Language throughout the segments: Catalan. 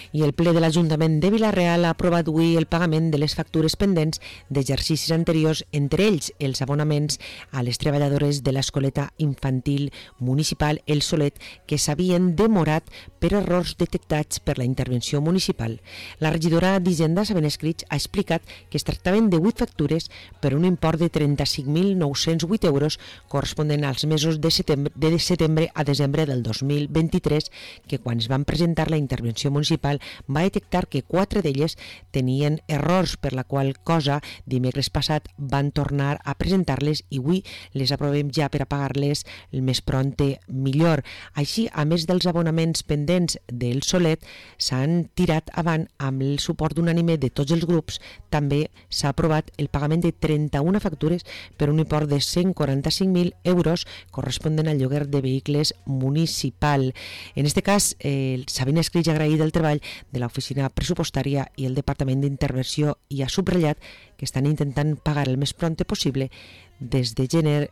I el ple de l'Ajuntament de Vila-real ha aprovat avui el pagament de les factures pendents d'exercicis anteriors, entre ells els abonaments a les treballadores de l'Escoleta Infantil Municipal El Solet, que s'havien demorat per errors detectats per la intervenció municipal. La regidora d'Hisenda, Sabine Escrig, ha explicat que es tractaven de 8 factures per un import de 35.908 euros corresponent als mesos de setembre a desembre del 2023, que quan es van presentar la intervenció municipal va detectar que 4 d'elles tenien errors, per la qual cosa dimecres passat van tornar a presentar-les i avui les aprovem ja per a pagar-les el més prompte millor. Així, a més dels abonaments pendents del Solet, s'han tirat avant amb el suport unànime de tots els grups. També s'ha aprovat el pagament de 31 factures per un import de 145.000 euros corresponent al lloguer de vehicles municipal. En aquest cas, Sabine Escrig ha agraït el treball de l'oficina pressupostària i el Departament d'Intervenció i ha subratllat que estan intentant pagar el més prompte possible des de gener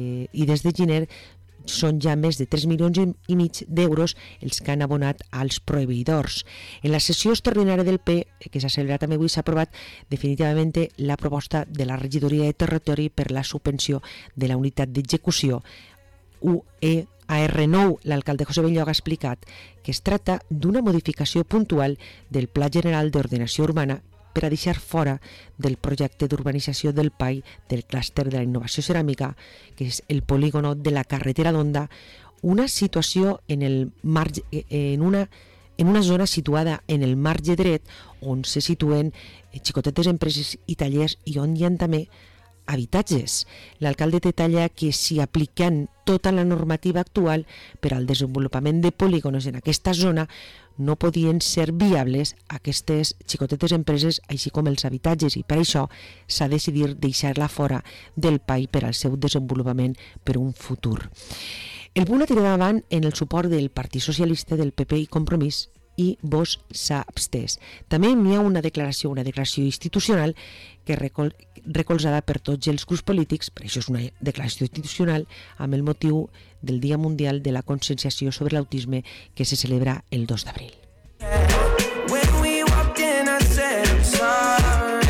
són ja més de 3,5 milions d'euros els que han abonat als proveïdors. En la sessió extraordinària del P, que s'ha celebrat també avui, s'ha aprovat definitivament la proposta de la Regidoria de Territori per la subvenció de la unitat d'execució UEAR9. L'alcalde José Belloga ha explicat que es tracta d'una modificació puntual del Pla General d'Ordenació Urbana per a deixar fora del projecte d'urbanització del PAI del clúster de la innovació ceràmica, que és el polígono de la carretera d'Onda, una situació en una zona situada en el marge dret on se situen xicotetes empreses i tallers i on hi ha també habitatges. L'alcalde detalla que si aplicant tota la normativa actual per al desenvolupament de polígonos en aquesta zona no podien ser viables aquestes xicotetes empreses així com els habitatges, i per això s'ha decidit deixar-la fora del PAI per al seu desenvolupament per un futur. El punt ha tirat davant en el suport del Partit Socialista, del PP i Compromís, i Vox s'ha abstès. També hi ha una declaració institucional que recolzada per tots els grups polítics, per això és una declaració institucional amb el motiu del Dia Mundial de la Conscienciació sobre l'Autisme que se celebra el 2 d'abril.